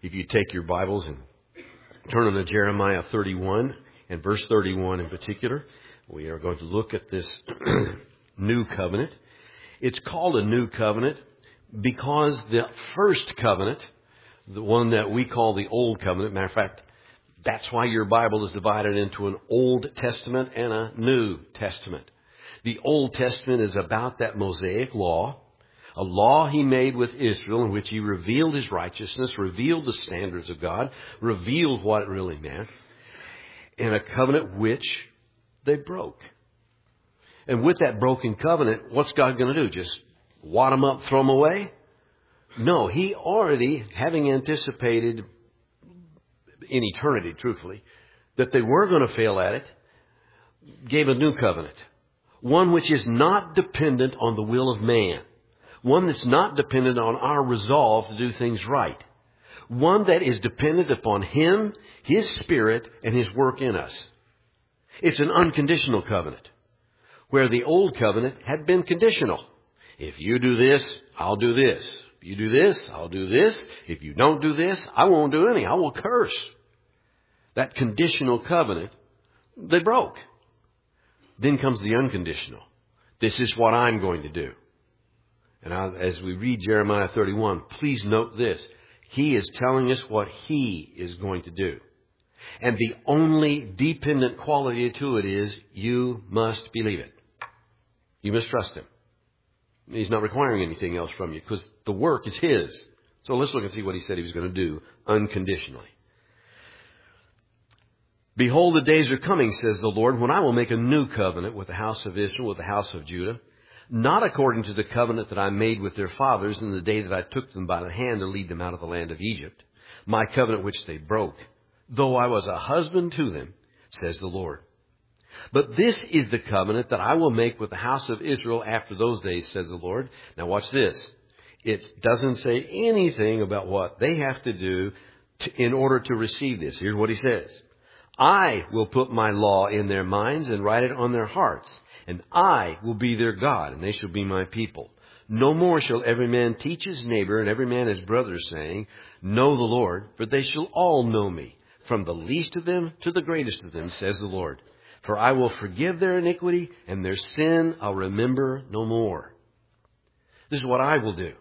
If you take your Bibles and turn them to Jeremiah 31 and verse 31 in particular, we are going to look at this new covenant. It's called a new covenant because the first covenant, the one that we call the Old Covenant, matter of fact, that's why your Bible is divided into an Old Testament and a New Testament. The Old Testament is about that Mosaic law, a law he made with Israel in which he revealed his righteousness, revealed the standards of God, revealed what it really meant, and a covenant which they broke. And with that broken covenant, what's God going to do? Just wad them up, throw them away? No, he already, having anticipated in eternity, truthfully, that they were going to fail at it, gave a new covenant. One which is not dependent on the will of man. One that's not dependent on our resolve to do things right. One that is dependent upon Him, His Spirit, and His work in us. It's an unconditional covenant, where the old covenant had been conditional. If you do this, I'll do this. If you do this, I'll do this. If you don't do this, I won't do any. I will curse. That conditional covenant, they broke. Then comes the unconditional. This is what I'm going to do. And as we read Jeremiah 31, please note this. He is telling us what He is going to do. And the only dependent quality to it is you must believe it. You must trust Him. He's not requiring anything else from you because the work is His. So let's look and see what He said He was going to do unconditionally. Behold, the days are coming, says the Lord, when I will make a new covenant with the house of Israel, with the house of Judah, not according to the covenant that I made with their fathers in the day that I took them by the hand to lead them out of the land of Egypt, my covenant which they broke, though I was a husband to them, says the Lord. But this is the covenant that I will make with the house of Israel after those days, says the Lord. Now watch this. It doesn't say anything about what they have to do in order to receive this. Here's what He says. I will put my law in their minds and write it on their hearts. And I will be their God, and they shall be my people. No more shall every man teach his neighbor and every man his brother, saying, Know the Lord, for they shall all know me, from the least of them to the greatest of them, says the Lord. For I will forgive their iniquity, and their sin I'll remember no more. This is what I will do.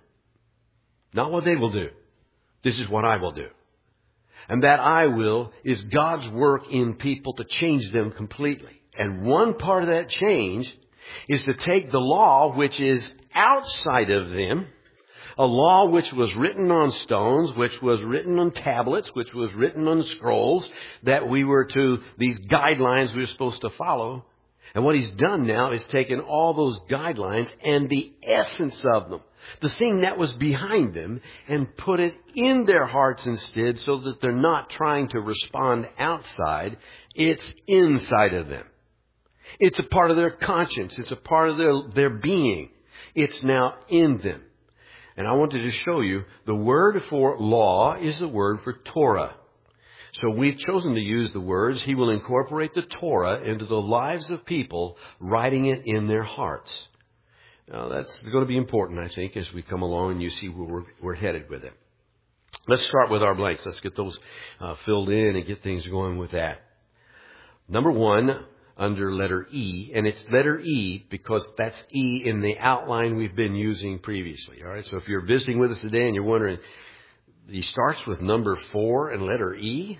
Not what they will do. This is what I will do. And that I will is God's work in people to change them completely. And one part of that change is to take the law which is outside of them, a law which was written on stones, which was written on tablets, which was written on scrolls, that we were to, these guidelines we were supposed to follow. And what He's done now is taken all those guidelines and the essence of them, the thing that was behind them, and put it in their hearts instead so that they're not trying to respond outside. It's inside of them. It's a part of their conscience. It's a part of their being. It's now in them. And I wanted to show you the word for law is the word for Torah. So we've chosen to use the words, He will incorporate the Torah into the lives of people, writing it in their hearts. Now that's going to be important, I think, as we come along and you see where we're headed with it. Let's start with our blanks. Let's get those filled in and get things going with that. Number one, under letter E, and it's letter E because that's E in the outline we've been using previously. All right, so if you're visiting with us today and you're wondering, he starts with number 4 and letter E,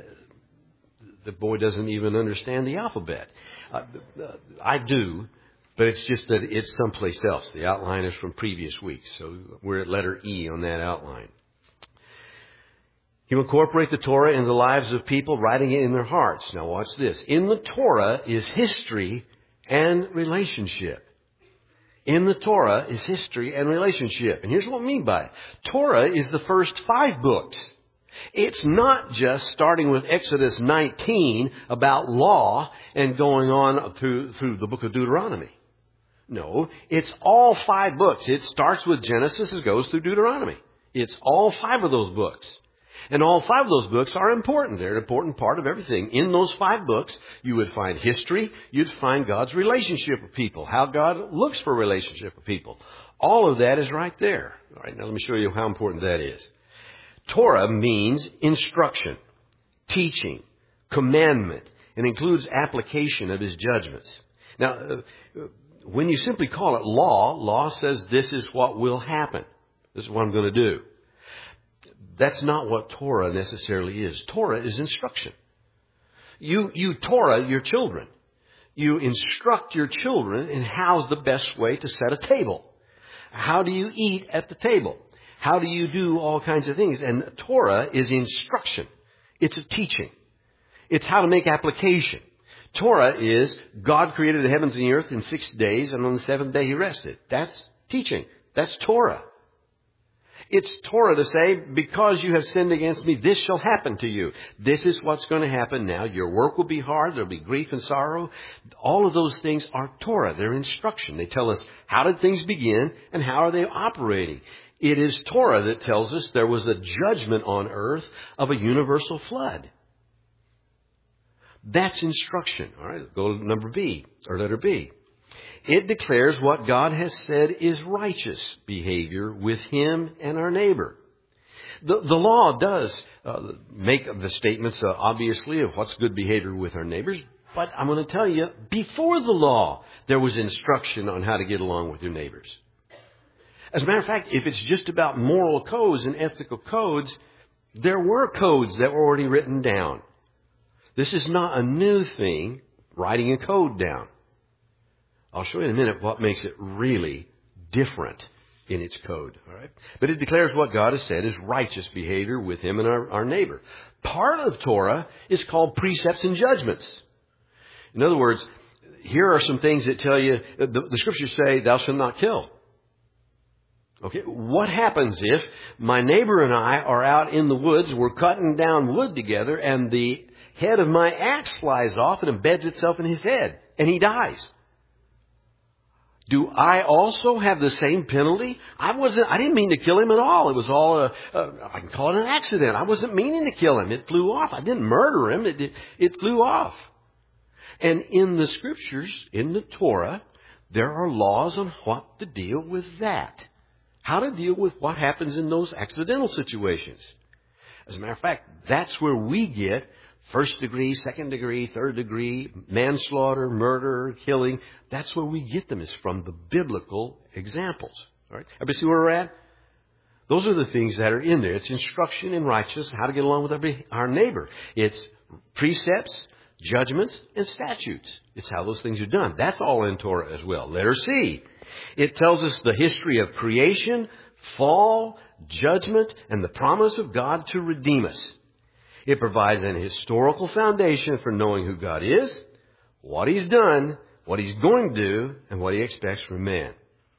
the boy doesn't even understand the alphabet. I do, but it's just that it's someplace else. The outline is from previous weeks, so we're at letter E on that outline. He will incorporate the Torah in the lives of people, writing it in their hearts. Now watch this. In the Torah is history and relationship. In the Torah is history and relationship. And here's what I mean by it. Torah is the first 5 books. It's not just starting with Exodus 19 about law and going on through the book of Deuteronomy. No, it's all 5 books. It starts with Genesis and goes through Deuteronomy. It's all 5 of those books. And all 5 of those books are important. They're an important part of everything. In those 5 books, you would find history. You'd find God's relationship with people, how God looks for a relationship with people. All of that is right there. All right, now let me show you how important that is. Torah means instruction, teaching, commandment, and includes application of His judgments. Now, when you simply call it law, law says this is what will happen. This is what I'm going to do. That's not what Torah necessarily is. Torah is instruction. You Torah your children. You instruct your children in how's the best way to set a table. How do you eat at the table? How do you do all kinds of things? And Torah is instruction. It's a teaching. It's how to make application. Torah is God created the heavens and the earth in 6 days, and on the seventh day He rested. That's teaching. That's Torah. It's Torah to say, because you have sinned against me, this shall happen to you. This is what's going to happen now. Your work will be hard. There'll be grief and sorrow. All of those things are Torah. They're instruction. They tell us how did things begin and how are they operating. It is Torah that tells us there was a judgment on earth of a universal flood. That's instruction. All right, go to number B, or letter B. It declares what God has said is righteous behavior with Him and our neighbor. The law does make the statements, obviously, of what's good behavior with our neighbors. But I'm going to tell you, before the law, there was instruction on how to get along with your neighbors. As a matter of fact, if it's just about moral codes and ethical codes, there were codes that were already written down. This is not a new thing, writing a code down. I'll show you in a minute what makes it really different in its code. All right? But it declares what God has said is righteous behavior with Him and our neighbor. Part of Torah is called precepts and judgments. In other words, here are some things that tell you, the Scriptures say, thou shalt not kill. Okay, what happens if my neighbor and I are out in the woods, we're cutting down wood together, and the head of my axe flies off and embeds itself in his head, and he dies? Do I also have the same penalty? I didn't mean to kill him at all. It was all I can call it an accident. I wasn't meaning to kill him. It flew off. I didn't murder him. It flew off. And in the Scriptures, in the Torah, there are laws on what to deal with that. How to deal with what happens in those accidental situations. As a matter of fact, that's where we get first degree, second degree, third degree, manslaughter, murder, killing. That's where we get them, is from the biblical examples. All right? Everybody see where we're at? Those are the things that are in there. It's instruction in righteousness, how to get along with our neighbor. It's precepts, judgments, and statutes. It's how those things are done. That's all in Torah as well. Letter C. It tells us the history of creation, fall, judgment, and the promise of God to redeem us. It provides an historical foundation for knowing who God is, what He's done, what He's going to do, and what He expects from man.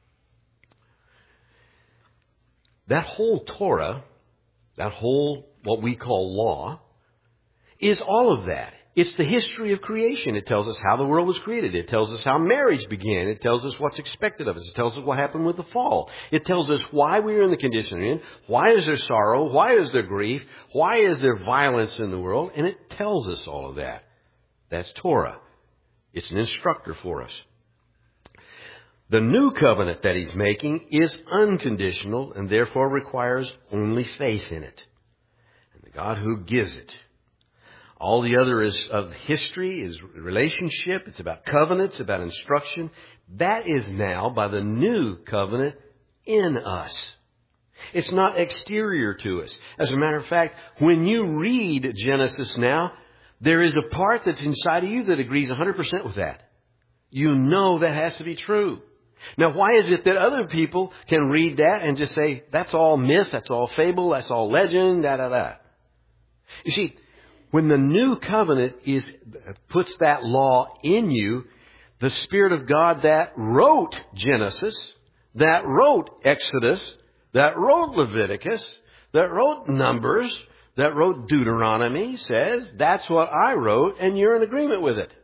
That whole Torah, that whole what we call law, is all of that. It's the history of creation. It tells us how the world was created. It tells us how marriage began. It tells us what's expected of us. It tells us what happened with the fall. It tells us why we are in the condition we're in. Why is there sorrow? Why is there grief? Why is there violence in the world? And it tells us all of that. That's Torah. It's an instructor for us. The new covenant that He's making is unconditional and therefore requires only faith in it. And the God who gives it. All the other is of history, is relationship. It's about covenants, about instruction. That is now by the new covenant in us. It's not exterior to us. As a matter of fact, when you read Genesis now, there is a part that's inside of you that agrees 100% with that. You know that has to be true. Now, why is it that other people can read that and just say, that's all myth, that's all fable, that's all legend, da-da-da? You see, when the new covenant puts that law in you, the Spirit of God that wrote Genesis, that wrote Exodus, that wrote Leviticus, that wrote Numbers, that wrote Deuteronomy says, that's what I wrote, and you're in agreement with it.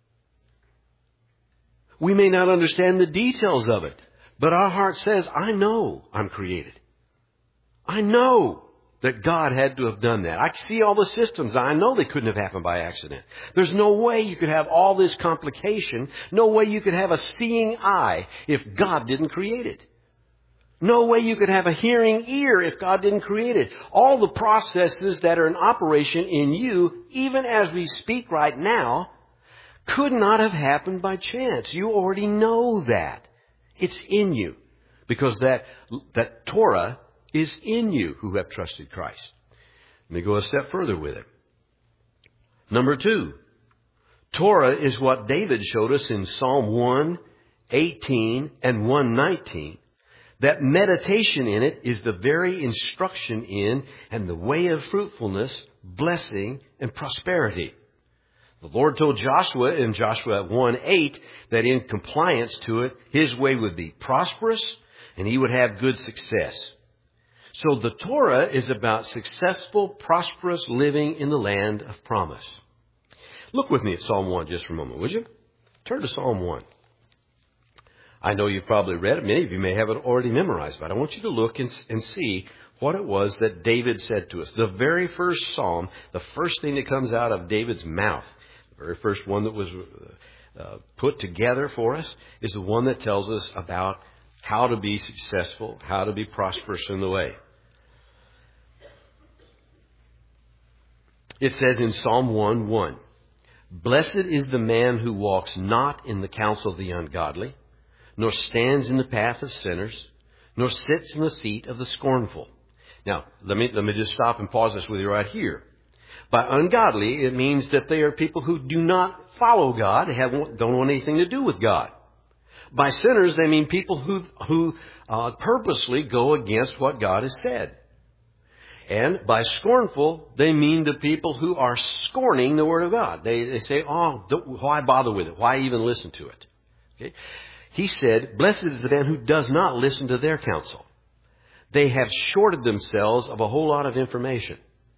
We may not understand the details of it, but our heart says, I know I'm created. I know that God had to have done that. I see all the systems. I know they couldn't have happened by accident. There's no way you could have all this complication. No way you could have a seeing eye if God didn't create it. No way you could have a hearing ear if God didn't create it. All the processes that are in operation in you, even as we speak right now, could not have happened by chance. You already know that. It's in you. Because that Torah is in you who have trusted Christ. Let me go a step further with it. Number 2. Torah is what David showed us in Psalm 1:18 and 1:19. That meditation in it is the very instruction in and the way of fruitfulness, blessing, and prosperity. The Lord told Joshua in Joshua 1:8 that in compliance to it, his way would be prosperous and he would have good success. So the Torah is about successful, prosperous living in the land of promise. Look with me at Psalm 1 just for a moment, would you? Turn to Psalm 1. I know you've probably read it. Many of you may have it already memorized, but I want you to look and see what it was that David said to us. The very first psalm, the first thing that comes out of David's mouth, the very first one that was put together for us, is the one that tells us about how to be successful, how to be prosperous in the way. It says in Psalm 1:1, "Blessed is the man who walks not in the counsel of the ungodly, nor stands in the path of sinners, nor sits in the seat of the scornful." Now, let me just stop and pause this with you right here. By ungodly, it means that they are people who do not follow God, don't want anything to do with God. By sinners, they mean people who purposely go against what God has said. And by scornful, they mean the people who are scorning the Word of God. They say, why bother with it? Why even listen to it? Okay? He said, "Blessed is the man who does not listen to their counsel." They have shorted themselves of a whole lot of information.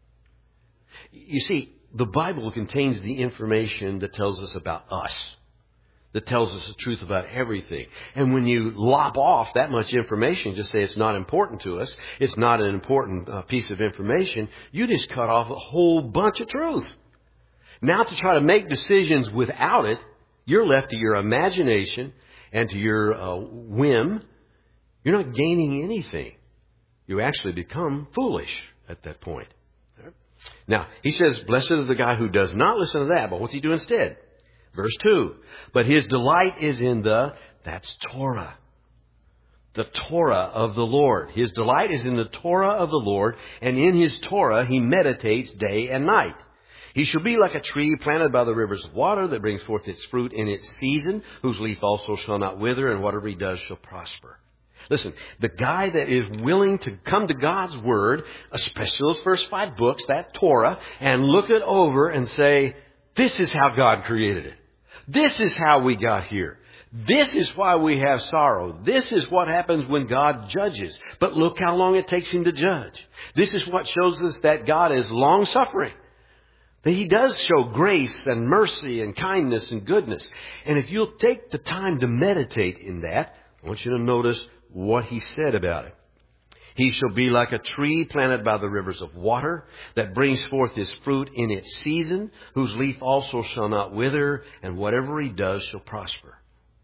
You see, the Bible contains the information that tells us about us, that tells us the truth about everything. And when you lop off that much information, just say it's not important to us, it's not an important piece of information, you just cut off a whole bunch of truth. Now to try to make decisions without it, you're left to your imagination and to your whim. You're not gaining anything. You actually become foolish at that point. Now, he says, blessed is the guy who does not listen to that, but what's he do instead? Verse 2, "But his delight is in that's Torah. The Torah of the Lord. His delight is in the Torah of the Lord, and in his Torah he meditates day and night. He shall be like a tree planted by the rivers of water that brings forth its fruit in its season, whose leaf also shall not wither, and whatever he does shall prosper." Listen, the guy that is willing to come to God's Word, especially those first 5 books, that Torah, and look it over and say, this is how God created it. This is how we got here. This is why we have sorrow. This is what happens when God judges. But look how long it takes him to judge. This is what shows us that God is long-suffering. That he does show grace and mercy and kindness and goodness. And if you'll take the time to meditate in that, I want you to notice what he said about it. "He shall be like a tree planted by the rivers of water that brings forth his fruit in its season, whose leaf also shall not wither, and whatever he does shall prosper."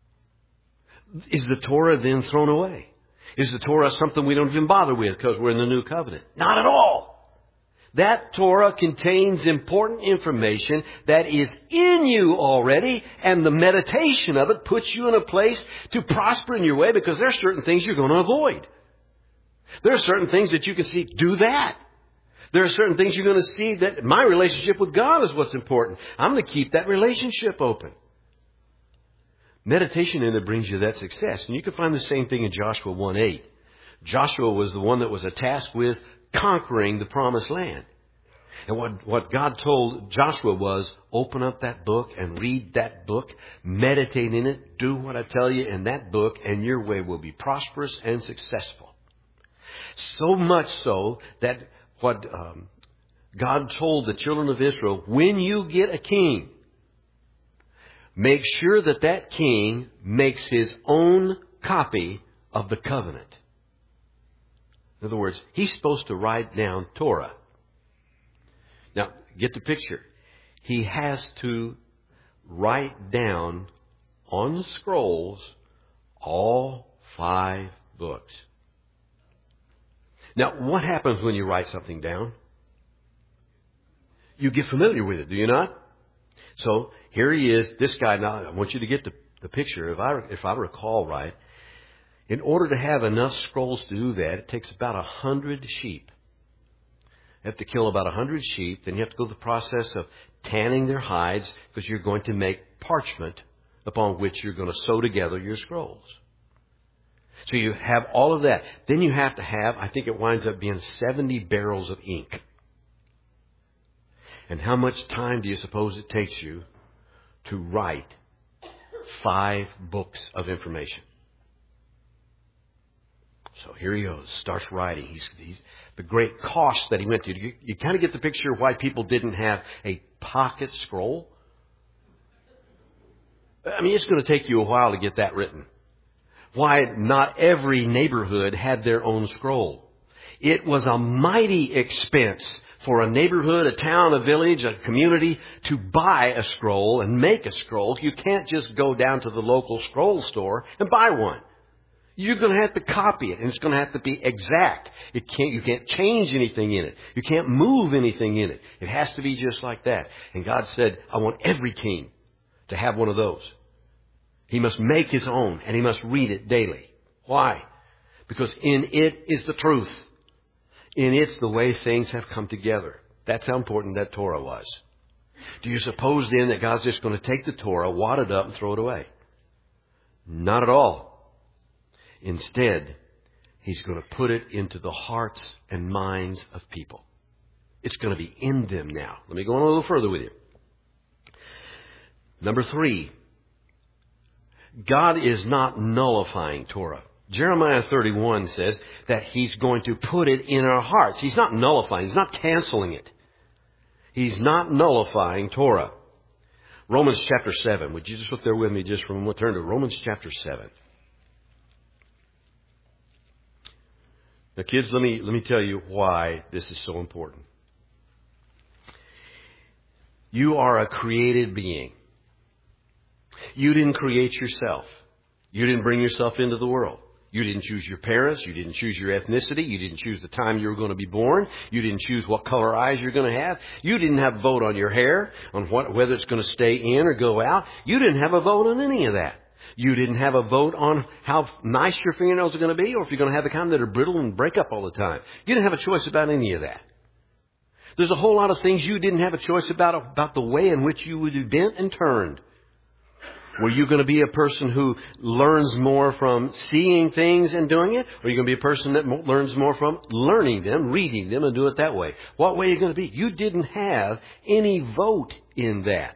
Is the Torah then thrown away? Is the Torah something we don't even bother with because we're in the new covenant? Not at all. That Torah contains important information that is in you already, and the meditation of it puts you in a place to prosper in your way, because there are certain things you're going to avoid. There are certain things that you can see, do that. There are certain things you're going to see that my relationship with God is what's important. I'm going to keep that relationship open. Meditation in it brings you that success. And you can find the same thing in Joshua 1:8. Joshua was the one that was tasked with conquering the promised land. And what God told Joshua was, open up that book and read that book, meditate in it, do what I tell you in that book, and your way will be prosperous and successful. So much so that what God told the children of Israel, when you get a king, make sure that that king makes his own copy of the covenant. In other words, he's supposed to write down Torah. Now, get the picture. He has to write down on scrolls all 5 books. Now, what happens when you write something down? You get familiar with it, do you not? So here he is, this guy. Now, I want you to get the picture. If I recall right, in order to have enough scrolls to do that, it takes about 100 sheep. You have to kill about 100 sheep. Then you have to go through the process of tanning their hides because you're going to make parchment upon which you're going to sew together your scrolls. So you have all of that. Then you have to have, I think it winds up being 70 barrels of ink. And how much time do you suppose it takes you to write 5 books of information? So here he goes, starts writing. He's the great cost that he went to. You kind of get the picture of why people didn't have a pocket scroll. I mean, it's going to take you a while to get that written. Why not every neighborhood had their own scroll. It was a mighty expense for a neighborhood, a town, a village, a community to buy a scroll and make a scroll. You can't just go down to the local scroll store and buy one. You're going to have to copy it, and it's going to have to be exact. You can't change anything in it. You can't move anything in it. It has to be just like that. And God said, I want every king to have one of those. He must make his own, and he must read it daily. Why? Because in it is the truth. In it's the way things have come together. That's how important that Torah was. Do you suppose then that God's just going to take the Torah, wad it up, and throw it away? Not at all. Instead, he's going to put it into the hearts and minds of people. It's going to be in them now. Let me go on a little further with you. Number 3. God is not nullifying Torah. Jeremiah 31 says that he's going to put it in our hearts. He's not nullifying. He's not canceling it. He's not nullifying Torah. Romans chapter 7. Would you just look there with me just for a moment? Turn to Romans chapter 7. Now, kids, let me tell you why this is so important. You are a created being. You didn't create yourself. You didn't bring yourself into the world. You didn't choose your parents. You didn't choose your ethnicity. You didn't choose the time you were going to be born. You didn't choose what color eyes you're going to have. You didn't have a vote on your hair, on whether it's going to stay in or go out. You didn't have a vote on any of that. You didn't have a vote on how nice your fingernails are going to be, or if you're going to have the kind that are brittle and break up all the time. You didn't have a choice about any of that. There's a whole lot of things you didn't have a choice about the way in which you would be bent and turned. Were you going to be a person who learns more from seeing things and doing it? Or are you going to be a person that learns more from learning them, reading them, and do it that way? What way are you going to be? You didn't have any vote in that.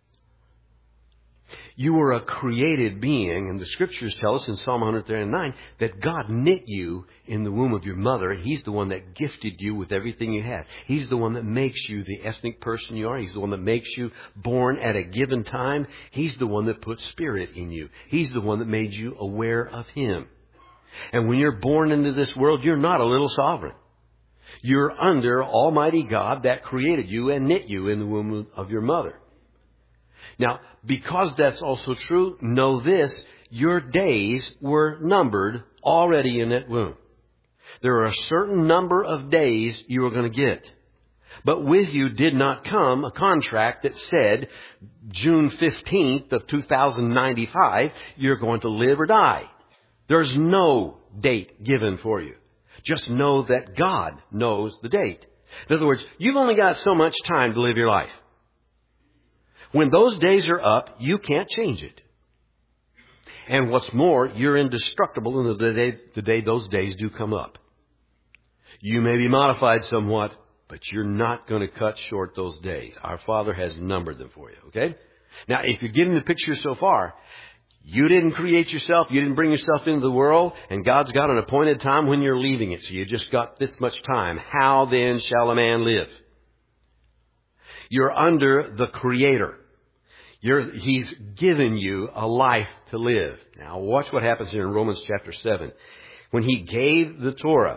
You were a created being, and the Scriptures tell us in Psalm 139 that God knit you in the womb of your mother. He's the one that gifted you with everything you have. He's the one that makes you the ethnic person you are. He's the one that makes you born at a given time. He's the one that put spirit in you. He's the one that made you aware of Him. And when you're born into this world, you're not a little sovereign. You're under Almighty God that created you and knit you in the womb of your mother. Now, because that's also true, know this, your days were numbered already in that womb. There are a certain number of days you were going to get. But with you did not come a contract that said June 15th of 2095, you're going to live or die. There's no date given for you. Just know that God knows the date. In other words, you've only got so much time to live your life. When those days are up, you can't change it. And what's more, you're indestructible in the day those days do come up. You may be modified somewhat, but you're not going to cut short those days. Our Father has numbered them for you, okay? Now, if you're getting the picture so far, you didn't create yourself, you didn't bring yourself into the world, and God's got an appointed time when you're leaving it, so you just got this much time. How then shall a man live? You're under the Creator. He's given you a life to live. Now watch what happens here in Romans chapter 7. When He gave the Torah,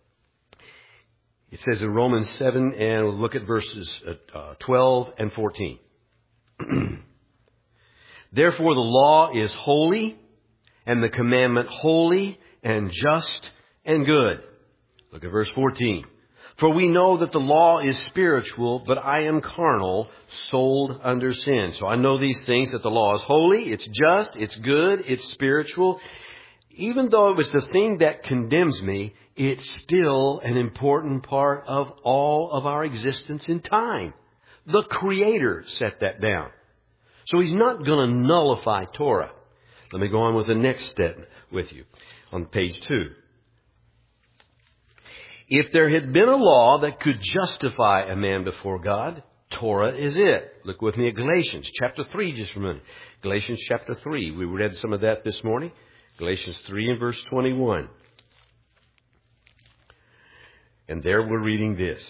it says in Romans 7, and we'll look at verses 12 and 14. Therefore the law is holy, and the commandment holy and just and good. Look at verse 14. For we know that the law is spiritual, but I am carnal, sold under sin. So I know these things, that the law is holy, it's just, it's good, it's spiritual. Even though it was the thing that condemns me, it's still an important part of all of our existence in time. The Creator set that down. So He's not going to nullify Torah. Let me go on with the next step with you on page 2. If there had been a law that could justify a man before God, Torah is it. Look with me at Galatians chapter 3 just for a minute. Galatians chapter 3. We read some of that this morning. Galatians 3 and verse 21. And there we're reading this.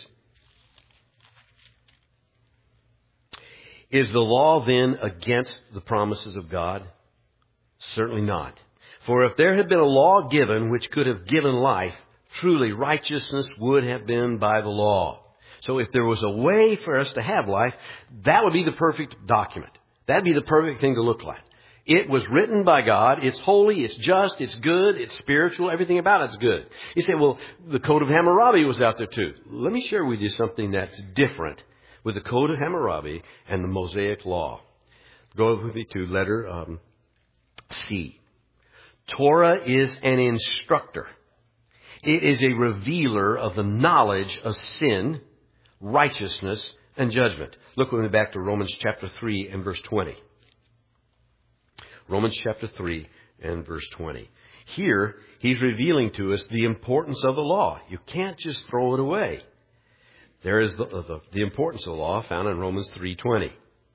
Is the law then against the promises of God? Certainly not. For if there had been a law given which could have given life, truly righteousness would have been by the law. So if there was a way for us to have life, that would be the perfect document. That'd be the perfect thing to look like. It was written by God. It's holy. It's just. It's good. It's spiritual. Everything about it's good. You say, well, the Code of Hammurabi was out there too. Let me share with you something that's different with the Code of Hammurabi and the Mosaic Law. Go with me to letter C. Torah is an instructor. It is a revealer of the knowledge of sin, righteousness, and judgment. Look with me back to Romans chapter 3 and verse 20. Romans chapter 3 and verse 20. Here, he's revealing to us the importance of the law. You can't just throw it away. There is the importance of the law found in Romans 3:20.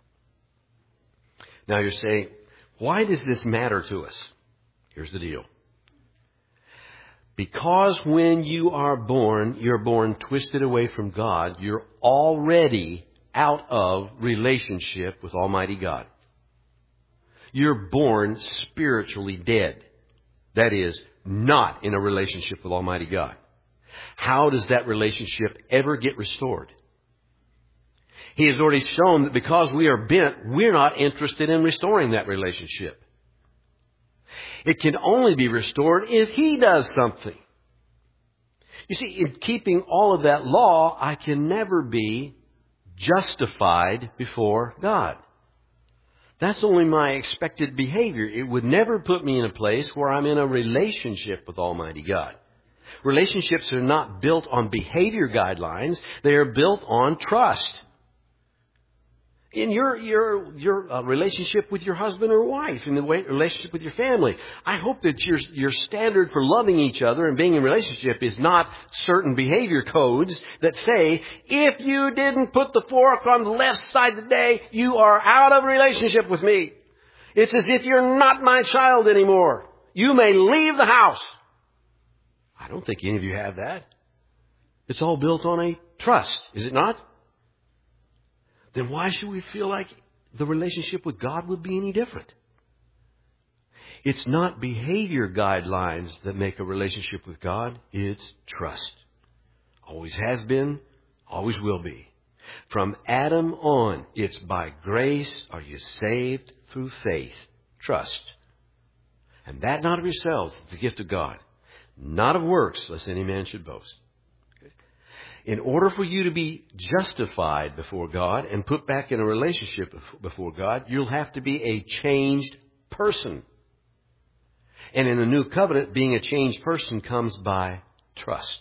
Now you're saying, why does this matter to us? Here's the deal. Because when you are born, you're born twisted away from God. You're already out of relationship with Almighty God. You're born spiritually dead. That is, not in a relationship with Almighty God. How does that relationship ever get restored? He has already shown that because we are bent, we're not interested in restoring that relationship. It can only be restored if He does something. You see, in keeping all of that law, I can never be justified before God. That's only my expected behavior. It would never put me in a place where I'm in a relationship with Almighty God. Relationships are not built on behavior guidelines. They are built on trust. In your relationship with your husband or wife, in the relationship with your family, I hope that your standard for loving each other and being in a relationship is not certain behavior codes that say, if you didn't put the fork on the left side today, you are out of relationship with me. It's as if you're not my child anymore. You may leave the house. I don't think any of you have that. It's all built on a trust, is it not? Then why should we feel like the relationship with God would be any different? It's not behavior guidelines that make a relationship with God. It's trust. Always has been, always will be. From Adam on, it's by grace are you saved through faith. Trust. And that not of yourselves, it's the gift of God. Not of works, lest any man should boast. In order for you to be justified before God and put back in a relationship before God, you'll have to be a changed person. And in the new covenant, being a changed person comes by trust.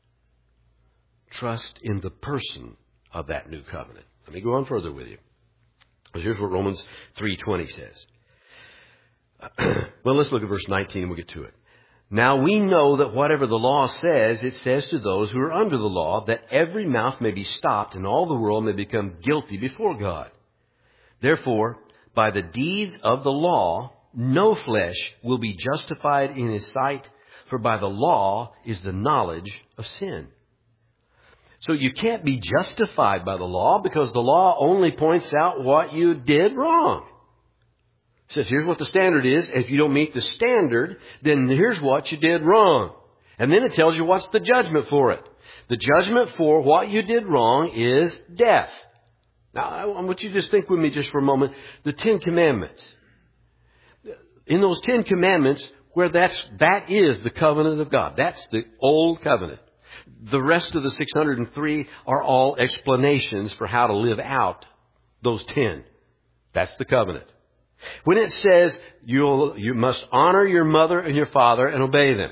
Trust in the person of that new covenant. Let me go on further with you. Here's what Romans 3:20 says. Well, let's look at verse 19 and we'll get to it. Now we know that whatever the law says, it says to those who are under the law, that every mouth may be stopped and all the world may become guilty before God. Therefore, by the deeds of the law, no flesh will be justified in His sight, for by the law is the knowledge of sin. So you can't be justified by the law because the law only points out what you did wrong. It says, here's what the standard is. If you don't meet the standard, then here's what you did wrong. And then it tells you what's the judgment for it. The judgment for what you did wrong is death. Now, I want you to just think with me just for a moment. The 10 Commandments. In those 10 Commandments, where that is the covenant of God. That's the old covenant. The rest of the 603 are all explanations for how to live out those 10. That's the covenant. When it says you must honor your mother and your father and obey them,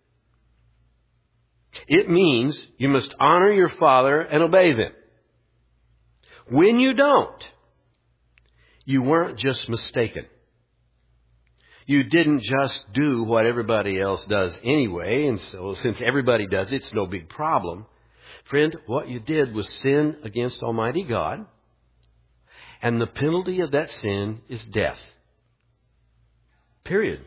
it means you must honor your father and obey them. When you don't, you weren't just mistaken. You didn't just do what everybody else does anyway, and so since everybody does it, it's no big problem. Friend, what you did was sin against Almighty God, and the penalty of that sin is death. Period.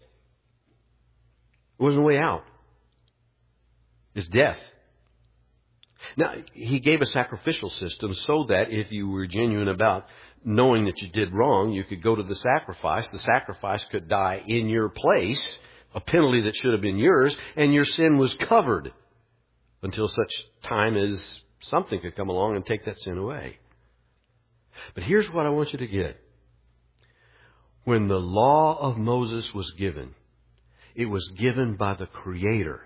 There wasn't a way out. It's death. Now, He gave a sacrificial system so that if you were genuine about knowing that you did wrong, you could go to the sacrifice. The sacrifice could die in your place, a penalty that should have been yours, and your sin was covered until such time as something could come along and take that sin away. But here's what I want you to get. When the law of Moses was given, it was given by the Creator.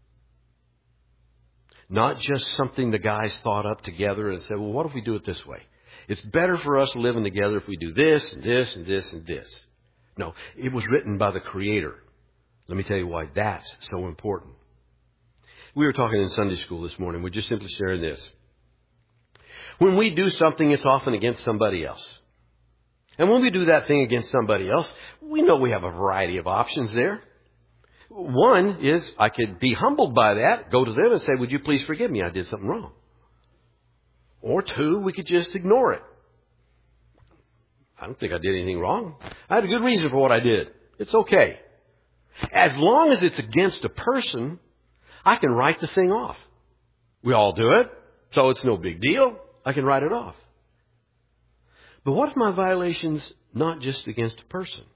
Not just something the guys thought up together and said, well, what if we do it this way? It's better for us living together if we do this and this and this and this. No, it was written by the Creator. Let me tell you why that's so important. We were talking in Sunday school this morning. We're just simply sharing this. When we do something, it's often against somebody else. And when we do that thing against somebody else, we know we have a variety of options there. One is I could be humbled by that, go to them and say, would you please forgive me? I did something wrong. Or two, we could just ignore it. I don't think I did anything wrong. I had a good reason for what I did. It's okay. As long as it's against a person, I can write the thing off. We all do it, so it's no big deal. I can write it off. But what if my violation's not just against a person?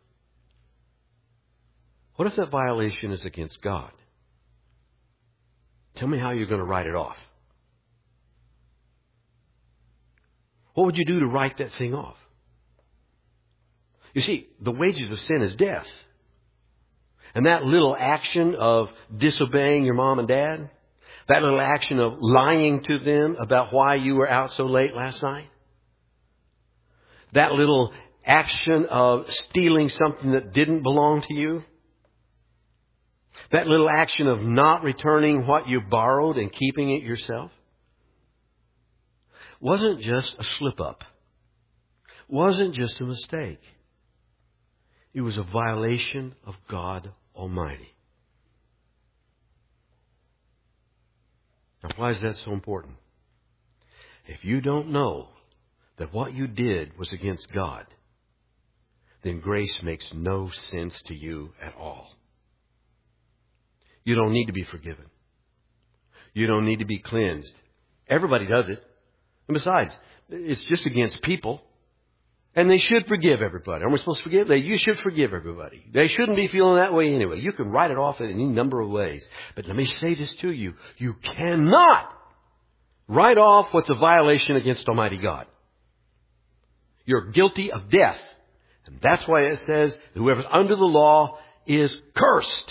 What if that violation is against God? Tell me how you're going to write it off. What would you do to write that thing off? You see, the wages of sin is death. And that little action of disobeying your mom and dad, that little action of lying to them about why you were out so late last night, that little action of stealing something that didn't belong to you, that little action of not returning what you borrowed and keeping it yourself, wasn't just a slip-up. Wasn't just a mistake. It was a violation of God Almighty. Now, why is that so important? If you don't know that what you did was against God, then grace makes no sense to you at all. You don't need to be forgiven. You don't need to be cleansed. Everybody does it. And besides, it's just against people. And they should forgive everybody. Aren't we supposed to forgive? You should forgive everybody. They shouldn't be feeling that way anyway. You can write it off in any number of ways. But let me say this to you. You cannot write off what's a violation against Almighty God. You're guilty of death. And that's why it says whoever's under the law is cursed.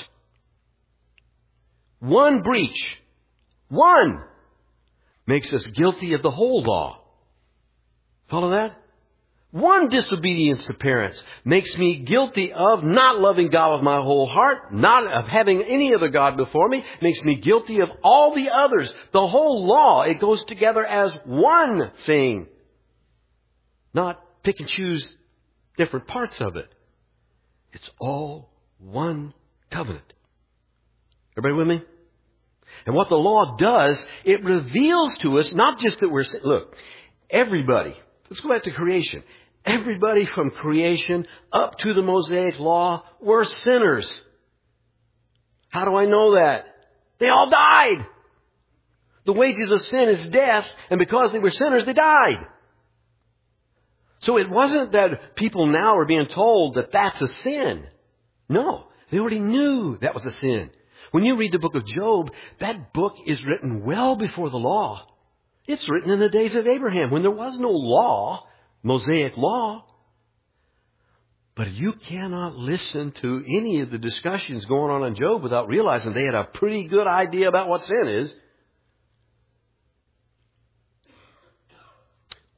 One breach, one, makes us guilty of the whole law. Follow that? One disobedience to parents makes me guilty of not loving God with my whole heart, not of having any other God before me, makes me guilty of all the others. The whole law, it goes together as one thing. Not pick and choose different parts of it. It's all one covenant. Everybody with me? And what the law does, it reveals to us not just that we're... Look, everybody... Let's go back to creation. Everybody from creation up to the Mosaic Law were sinners. How do I know that? They all died. The wages of sin is death, and because they were sinners, they died. So it wasn't that people now are being told that that's a sin. No, they already knew that was a sin. When you read the book of Job, that book is written well before the law. It's written in the days of Abraham when there was no law, Mosaic law. But you cannot listen to any of the discussions going on in Job without realizing they had a pretty good idea about what sin is.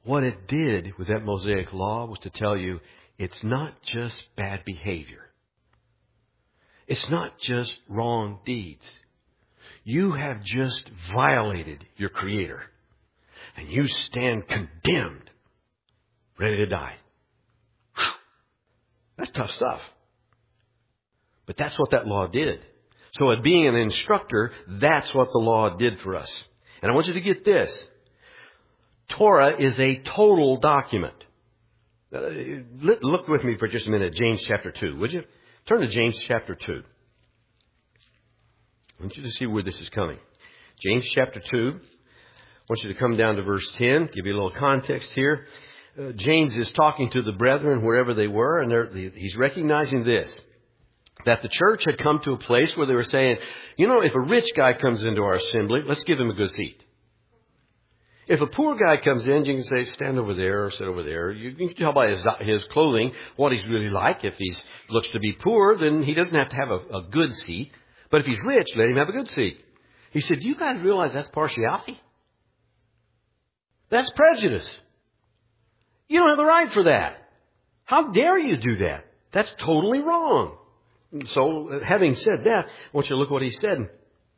what it did with that Mosaic law was to tell you it's not just bad behavior. It's not just wrong deeds. You have just violated your Creator. And you stand condemned, ready to die. Whew. That's tough stuff. But that's what that law did. So at being an instructor, that's what the law did for us. And I want you to get this. Torah is a total document. Look with me for just a minute, James chapter 2, would you? Turn to James chapter 2. I want you to see where this is coming. James chapter 2. I want you to come down to verse 10, give you a little context here. James is talking to the brethren wherever they were, and he's recognizing this, that the church had come to a place where they were saying, you know, if a rich guy comes into our assembly, let's give him a good seat. If a poor guy comes in, you can say, stand over there or sit over there. You can tell by his clothing what he's really like. If he looks to be poor, then he doesn't have to have a good seat. But if he's rich, let him have a good seat. He said, do you guys realize that's partiality? That's prejudice. You don't have the right for that. How dare you do that? That's totally wrong. So, having said that, I want you to look what he said.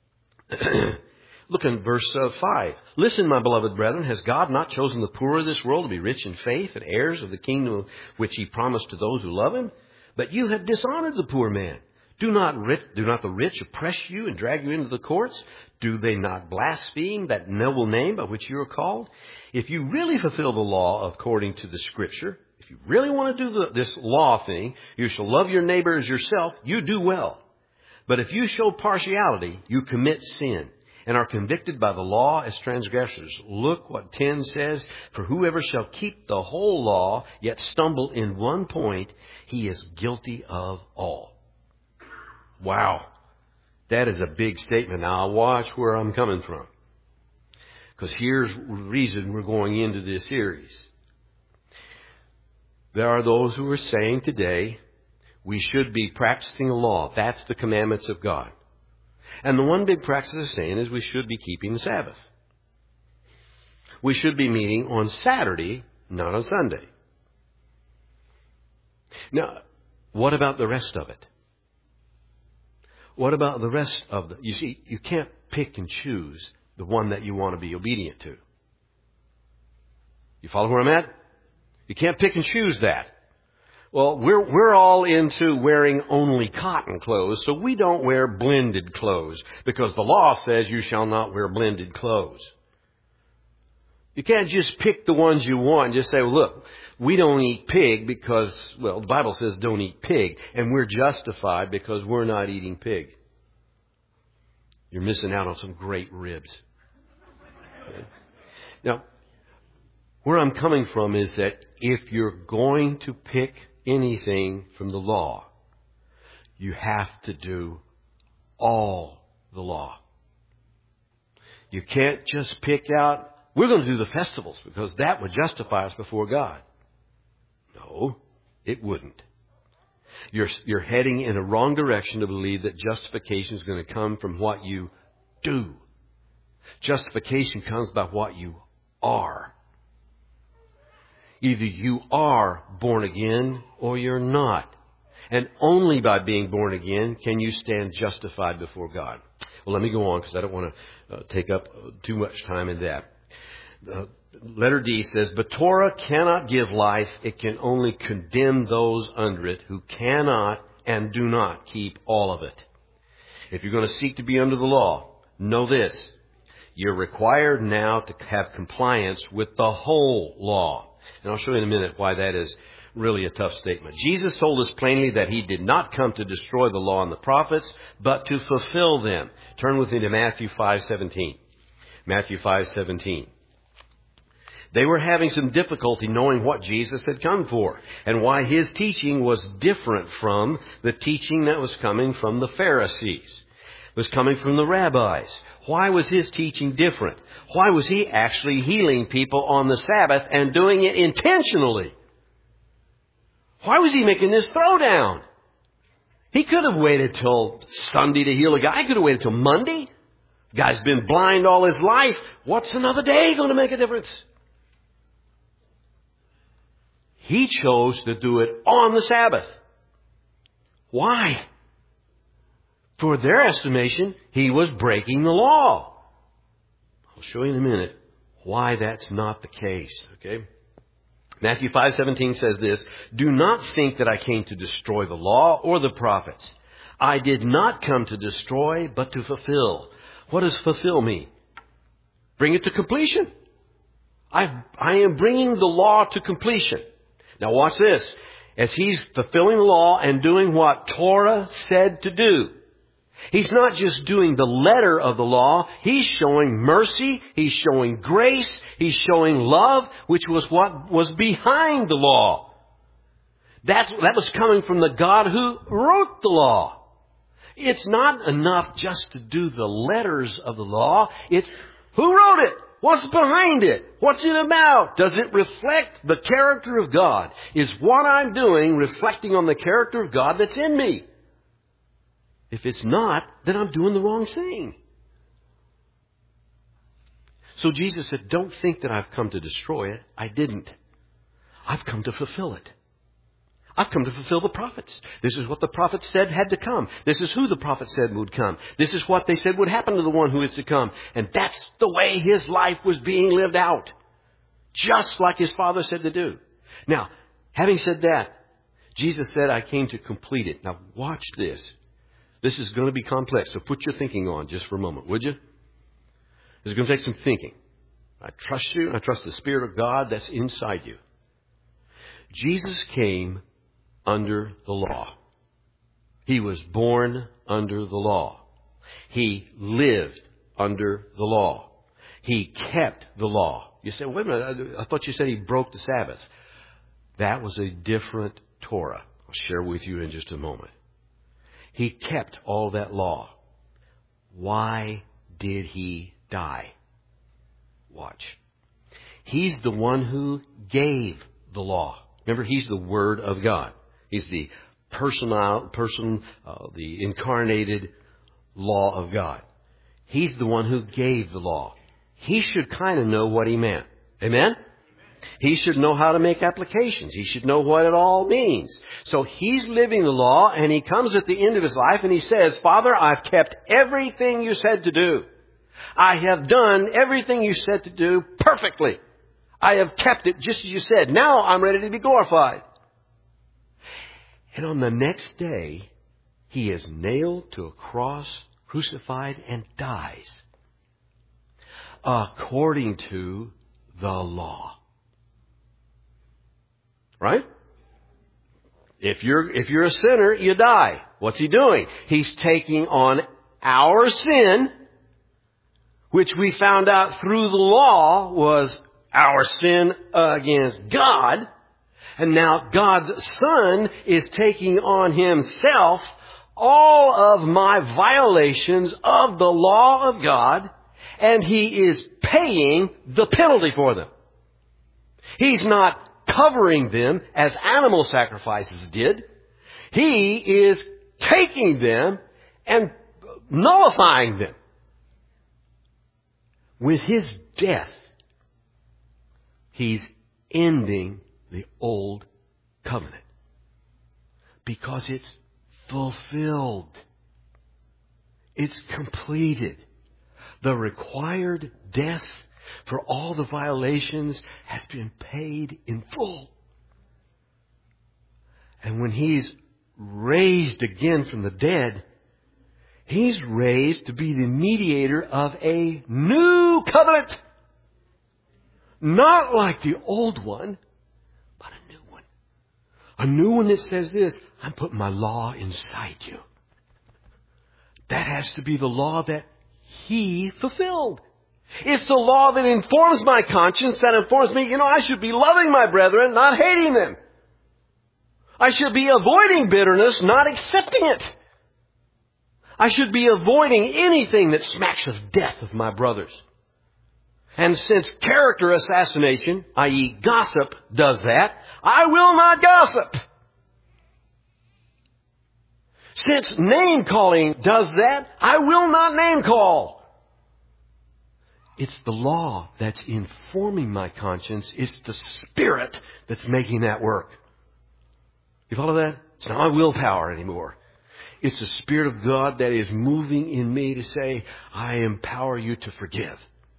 Look in verse 5. Listen, my beloved brethren, has God not chosen the poor of this world to be rich in faith and heirs of the kingdom which he promised to those who love him? But you have dishonored the poor man. Do not the rich oppress you and drag you into the courts? Do they not blaspheme that noble name by which you are called? If you really fulfill the law according to the Scripture, if you really want to do this law thing, you shall love your neighbor as yourself, you do well. But if you show partiality, you commit sin and are convicted by the law as transgressors. Look what 10 says, for whoever shall keep the whole law, yet stumble in one point, he is guilty of all. Wow. That is a big statement. Now, watch where I'm coming from. Because here's the reason we're going into this series. There are those who are saying today, we should be practicing the law. That's the commandments of God. And the one big practice they're saying is we should be keeping the Sabbath. We should be meeting on Saturday, not on Sunday. Now, what about the rest of it? What about the rest of the... You see, you can't pick and choose the one that you want to be obedient to. You follow where I'm at? You can't pick and choose that. Well, we're all into wearing only cotton clothes, so we don't wear blended clothes, because the law says you shall not wear blended clothes. You can't just pick the ones you want and just say, well, look, we don't eat pig because, well, the Bible says don't eat pig, and we're justified because we're not eating pig. You're missing out on some great ribs. Okay. Now, where I'm coming from is that if you're going to pick anything from the law, you have to do all the law. You can't just pick out, we're going to do the festivals because that would justify us before God. No, it wouldn't. You're heading in a wrong direction to believe that justification is going to come from what you do. Justification comes by what you are. Either you are born again or you're not. And only by being born again can you stand justified before God. Well, let me go on because I don't want to take up too much time in that. Letter D says, but Torah cannot give life. It can only condemn those under it who cannot and do not keep all of it. If you're going to seek to be under the law, know this. You're required now to have compliance with the whole law. And I'll show you in a minute why that is really a tough statement. Jesus told us plainly that he did not come to destroy the law and the prophets, but to fulfill them. Turn with me to Matthew 5:17. Matthew 5:17. They were having some difficulty knowing what Jesus had come for and why his teaching was different from the teaching that was coming from the Pharisees. It was coming from the rabbis. Why was his teaching different? Why was he actually healing people on the Sabbath and doing it intentionally? Why was he making this throwdown? He could have waited till Sunday to heal a guy. He could have waited till Monday. The guy's been blind all his life. What's another day going to make a difference? He chose to do it on the Sabbath. Why? For their estimation, he was breaking the law. I'll show you in a minute why that's not the case. Okay? Matthew 5:17 says this, "Do not think that I came to destroy the law or the prophets. I did not come to destroy, but to fulfill." What does fulfill mean? Bring it to completion. I am bringing the law to completion. Now watch this. As he's fulfilling the law and doing what Torah said to do, he's not just doing the letter of the law. He's showing mercy. He's showing grace. He's showing love, which was what was behind the law. That was coming from the God who wrote the law. It's not enough just to do the letters of the law. It's who wrote it? What's behind it? What's it about? Does it reflect the character of God? Is what I'm doing reflecting on the character of God that's in me? If it's not, then I'm doing the wrong thing. So Jesus said, don't think that I've come to destroy it. I didn't. I've come to fulfill it. I've come to fulfill the prophets. This is what the prophets said had to come. This is who the prophets said would come. This is what they said would happen to the one who is to come. And that's the way his life was being lived out. Just like his Father said to do. Now, having said that, Jesus said, I came to complete it. Now, watch this. This is going to be complex, so put your thinking on just for a moment, would you? This is going to take some thinking. I trust you. I trust the Spirit of God that's inside you. Jesus came under the law. He was born under the law. He lived under the law. He kept the law. You say, wait a minute, I thought you said he broke the Sabbath. That was a different Torah. I'll share with you in just a moment. He kept all that law. Why did he die? Watch. He's the one who gave the law. Remember, he's the Word of God. He's the the incarnated law of God. He's the one who gave the law. He should kind of know what he meant. Amen? He should know how to make applications. He should know what it all means. So he's living the law, and he comes at the end of his life and he says, Father, I've kept everything you said to do. I have done everything you said to do perfectly. I have kept it just as you said. Now I'm ready to be glorified. And on the next day, he is nailed to a cross, crucified, and dies according to the law. Right? If you're a sinner, you die. What's he doing? He's taking on our sin, which we found out through the law was our sin against God. And now God's Son is taking on himself all of my violations of the law of God, and he is paying the penalty for them. He's not covering them as animal sacrifices did. He is taking them and nullifying them. With his death, he's ending the old covenant because it's fulfilled. It's completed. The required death for all the violations has been paid in full. And when he's raised again from the dead, he's raised to be the mediator of a new covenant. Not like the old one, but a new one. A new one that says this, I'm putting my law inside you. That has to be the law that he fulfilled. It's the law that informs my conscience, that informs me, I should be loving my brethren, not hating them. I should be avoiding bitterness, not accepting it. I should be avoiding anything that smacks of death of my brothers. And since character assassination, i.e. gossip, does that, I will not gossip. Since name calling does that, I will not name call. It's the law that's informing my conscience. It's the Spirit that's making that work. You follow that? It's not my willpower anymore. It's the Spirit of God that is moving in me to say, I empower you to forgive.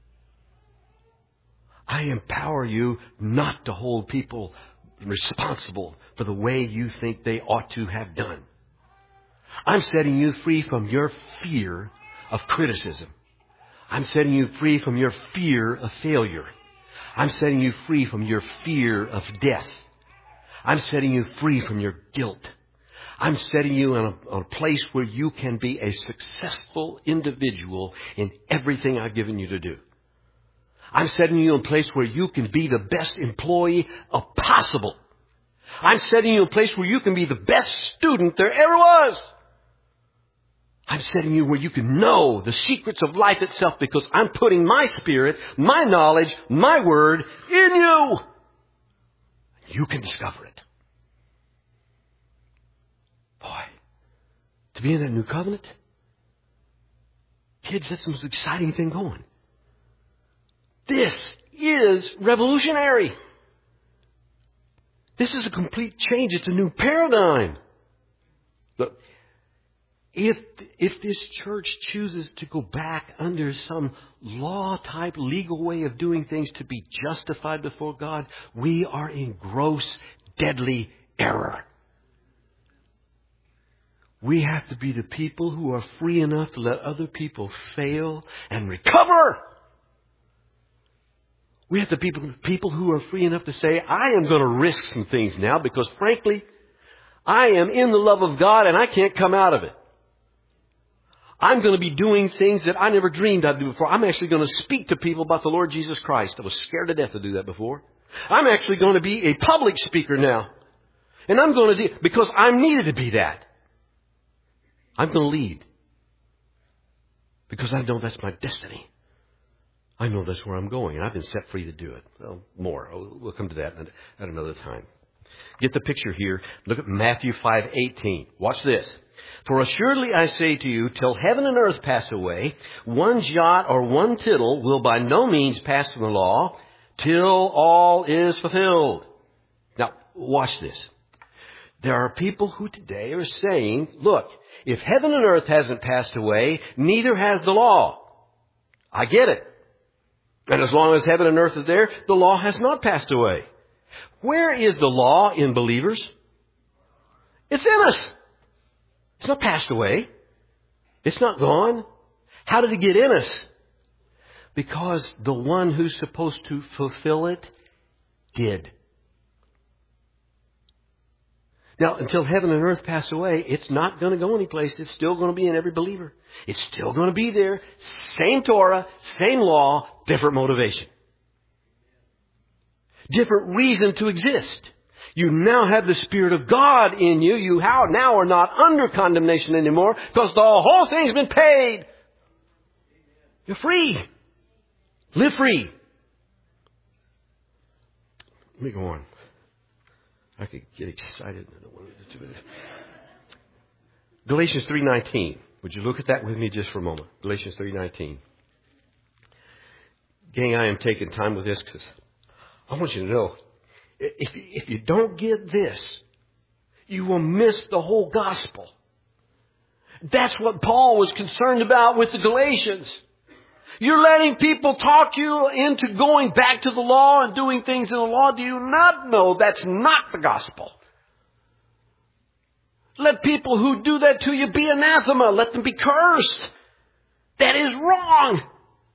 I empower you not to hold people responsible for the way you think they ought to have done. I'm setting you free from your fear of criticism. I'm setting you free from your fear of failure. I'm setting you free from your fear of death. I'm setting you free from your guilt. I'm setting you on a place where you can be a successful individual in everything I've given you to do. I'm setting you in a place where you can be the best employee possible. I'm setting you in a place where you can be the best student there ever was. I'm setting you where you can know the secrets of life itself because I'm putting my Spirit, my knowledge, my Word in you. You can discover it. Boy, to be in that new covenant, kids, that's the most exciting thing going. This is revolutionary. This is a complete change. It's a new paradigm. Look, if this church chooses to go back under some law-type legal way of doing things to be justified before God, we are in gross, deadly error. We have to be the people who are free enough to let other people fail and recover. We have to be people who are free enough to say, I am going to risk some things now because, frankly, I am in the love of God and I can't come out of it. I'm going to be doing things that I never dreamed I'd do before. I'm actually going to speak to people about the Lord Jesus Christ. I was scared to death to do that before. I'm actually going to be a public speaker now. And I'm going to do, because I'm needed to be that. I'm going to lead. Because I know that's my destiny. I know that's where I'm going, and I've been set free to do it. Well, more. We'll come to that at another time. Get the picture here. Look at Matthew 5:18. Watch this. For assuredly I say to you, till heaven and earth pass away, one jot or one tittle will by no means pass from the law, till all is fulfilled. Now, watch this. There are people who today are saying, look, if heaven and earth hasn't passed away, neither has the law. I get it. And as long as heaven and earth are there, the law has not passed away. Where is the law in believers? It's in us. It's not passed away. It's not gone. How did it get in us? Because the one who's supposed to fulfill it did. Now, until heaven and earth pass away, it's not going to go anyplace. It's still going to be in every believer. It's still going to be there. Same Torah, same law, different motivation. Different reason to exist. You now have the Spirit of God in you. You now are not under condemnation anymore because the whole thing's been paid. You're free. Live free. Let me go on. I could get excited. I don't want to do it. Galatians 3:19. Would you look at that with me just for a moment? Galatians 3:19. Gang, I am taking time with this because I want you to know, if you don't get this, you will miss the whole gospel. That's what Paul was concerned about with the Galatians. You're letting people talk you into going back to the law and doing things in the law. Do you not know that's not the gospel? Let people who do that to you be anathema. Let them be cursed. That is wrong.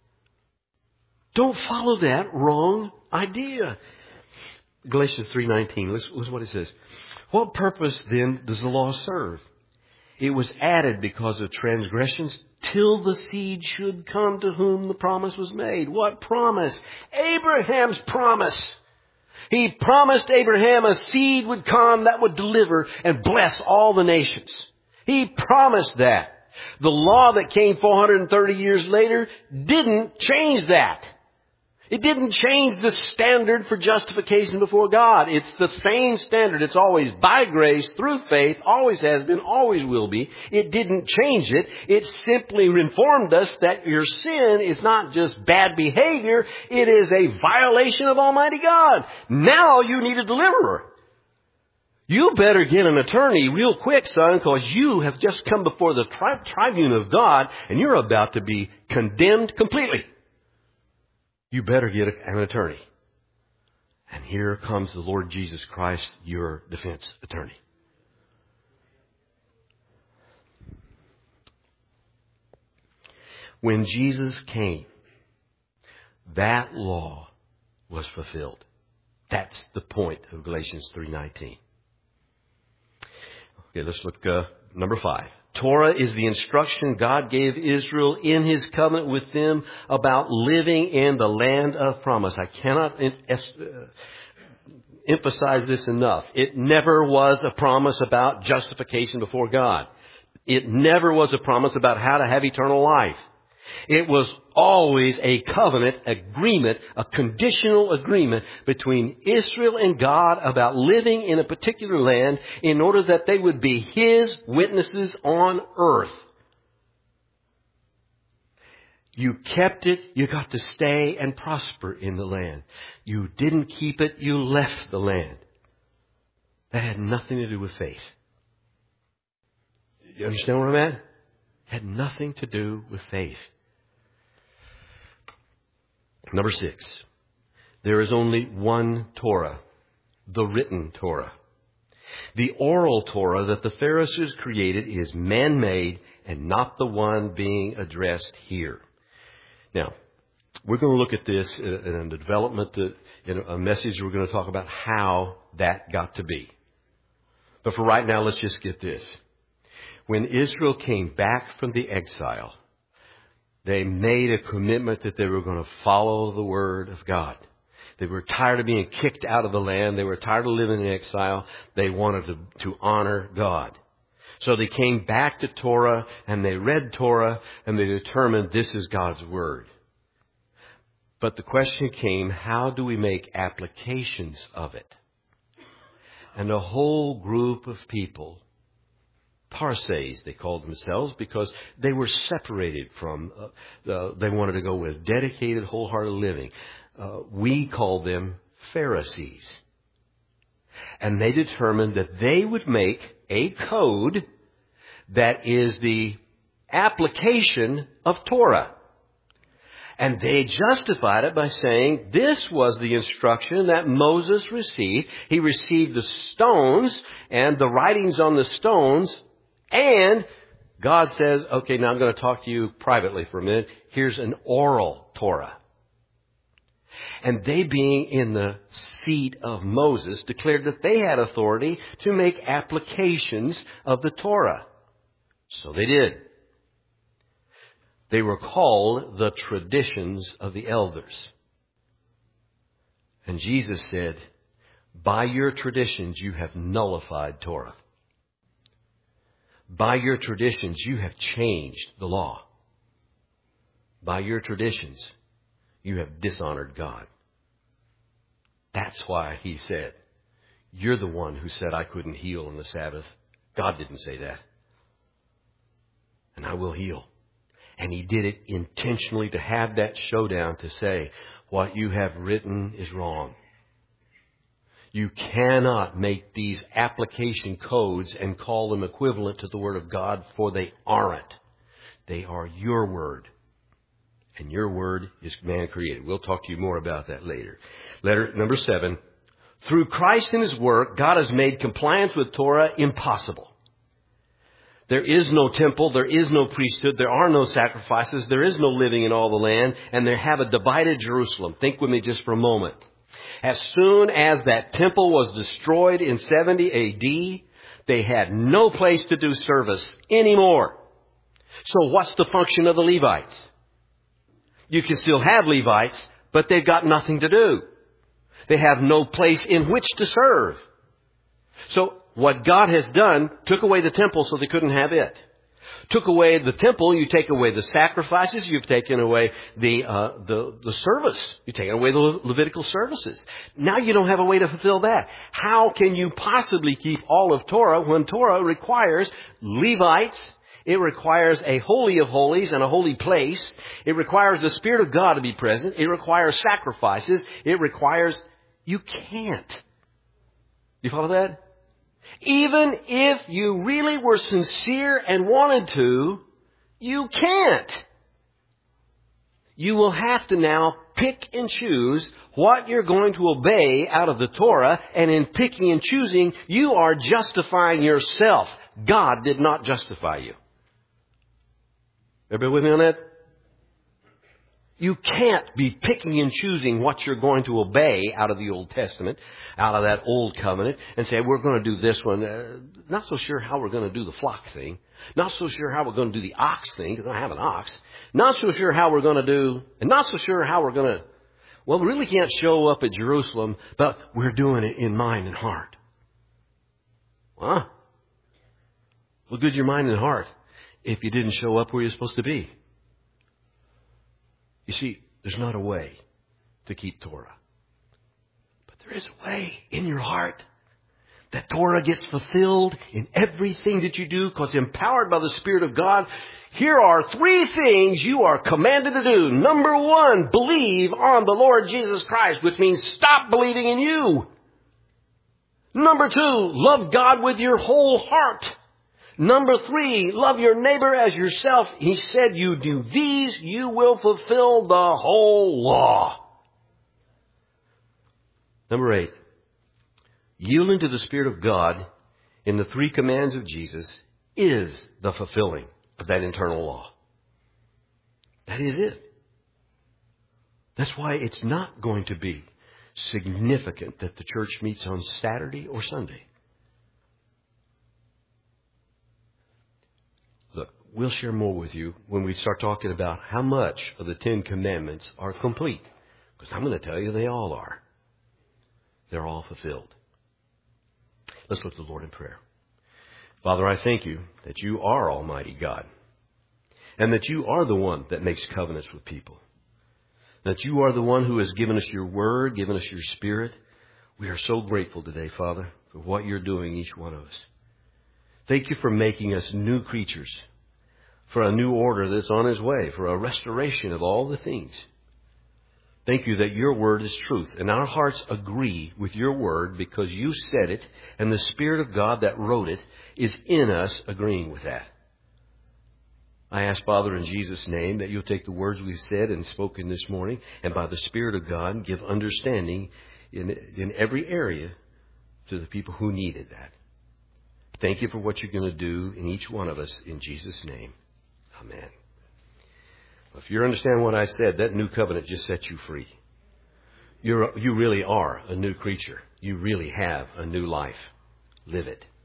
Don't follow that wrong idea. Galatians 3:19. Listen what it says. What purpose then does the law serve? It was added because of transgressions till the seed should come to whom the promise was made. What promise? Abraham's promise. He promised Abraham a seed would come that would deliver and bless all the nations. He promised that. The law that came 430 years later didn't change that. It didn't change the standard for justification before God. It's the same standard. It's always by grace, through faith, always has been, always will be. It didn't change it. It simply informed us that your sin is not just bad behavior. It is a violation of Almighty God. Now you need a deliverer. You better get an attorney real quick, son, because you have just come before the tribune of God and you're about to be condemned completely. You better get an attorney. And here comes the Lord Jesus Christ, your defense attorney. When Jesus came, that law was fulfilled. That's the point of Galatians 3:19. Okay, let's look number 5. Torah is the instruction God gave Israel in His covenant with them about living in the land of promise. I cannot emphasize this enough. It never was a promise about justification before God. It never was a promise about how to have eternal life. It was always a covenant agreement, a conditional agreement between Israel and God about living in a particular land in order that they would be His witnesses on earth. You kept it, you got to stay and prosper in the land. You didn't keep it, you left the land. That had nothing to do with faith. You understand where I'm at? It had nothing to do with faith. Number 6, there is only one Torah, the written Torah. The oral Torah that the Pharisees created is man-made and not the one being addressed here. Now, we're going to look at this in the development, in a message we're going to talk about how that got to be. But for right now, let's just get this. When Israel came back from the exile, they made a commitment that they were going to follow the Word of God. They were tired of being kicked out of the land. They were tired of living in exile. They wanted to honor God. So they came back to Torah and they read Torah and they determined this is God's Word. But the question came, how do we make applications of it? And a whole group of people, Parsees, they called themselves, because they were separated from, they wanted to go with dedicated, wholehearted living. We call them Pharisees. And they determined that they would make a code that is the application of Torah. And they justified it by saying this was the instruction that Moses received. He received the stones and the writings on the stones. And God says, okay, now I'm going to talk to you privately for a minute. Here's an oral Torah. And they, being in the seat of Moses, declared that they had authority to make applications of the Torah. So they did. They were called the traditions of the elders. And Jesus said, by your traditions you have nullified Torah. By your traditions, you have changed the law. By your traditions, you have dishonored God. That's why He said, you're the one who said I couldn't heal on the Sabbath. God didn't say that. And I will heal. And He did it intentionally to have that showdown to say, what you have written is wrong. You cannot make these application codes and call them equivalent to the Word of God, for they aren't. They are your Word. And your Word is man-created. We'll talk to you more about that later. Letter number 7. Through Christ and His work, God has made compliance with Torah impossible. There is no temple, there is no priesthood, there are no sacrifices, there is no living in all the land, and they have a divided Jerusalem. Think with me just for a moment. As soon as that temple was destroyed in 70 A.D., they had no place to do service anymore. So what's the function of the Levites? You can still have Levites, but they've got nothing to do. They have no place in which to serve. So what God has done, took away the temple so they couldn't have it. Took away the temple, you take away the sacrifices, you've taken away the service. You've taken away the Levitical services. Now you don't have a way to fulfill that. How can you possibly keep all of Torah when Torah requires Levites? It requires a holy of holies and a holy place. It requires the Spirit of God to be present. It requires sacrifices. It requires... You can't. You follow that? Even if you really were sincere and wanted to, you can't. You will have to now pick and choose what you're going to obey out of the Torah, and in picking and choosing, you are justifying yourself. God did not justify you. Everybody with me on that? You can't be picking and choosing what you're going to obey out of the Old Testament, out of that Old Covenant, and say, we're going to do this one. Not so sure how we're going to do the flock thing. Not so sure how we're going to do the ox thing, because I have an ox. Not so sure how we're going to do, and not so sure how we're going to, well, we really can't show up at Jerusalem, but we're doing it in mind and heart. Huh? What good's your mind and heart if you didn't show up where you're supposed to be? You see, there's not a way to keep Torah. But there is a way in your heart that Torah gets fulfilled in everything that you do, because empowered by the Spirit of God, here are 3 things you are commanded to do. Number 1, believe on the Lord Jesus Christ, which means stop believing in you. Number 2, love God with your whole heart. Number 3, love your neighbor as yourself. He said, you do these, you will fulfill the whole law. Number 8, yielding to the Spirit of God in the 3 commands of Jesus is the fulfilling of that internal law. That is it. That's why it's not going to be significant that the church meets on Saturday or Sunday. Look, we'll share more with you when we start talking about how much of the 10 Commandments are complete. Because I'm going to tell you they all are. They're all fulfilled. Let's look to the Lord in prayer. Father, I thank you that you are Almighty God. And that you are the one that makes covenants with people. That you are the one who has given us your word, given us your Spirit. We are so grateful today, Father, for what you're doing, each one of us. Thank you for making us new creatures, for a new order that's on its way, for a restoration of all the things. Thank you that your word is truth, and our hearts agree with your word because you said it, and the Spirit of God that wrote it is in us agreeing with that. I ask, Father, in Jesus' name, that you'll take the words we've said and spoken this morning, and by the Spirit of God, give understanding in every area to the people who needed that. Thank you for what you're going to do in each one of us. In Jesus' name, amen. If you understand what I said, that new covenant just sets you free. You really are a new creature. You really have a new life. Live it.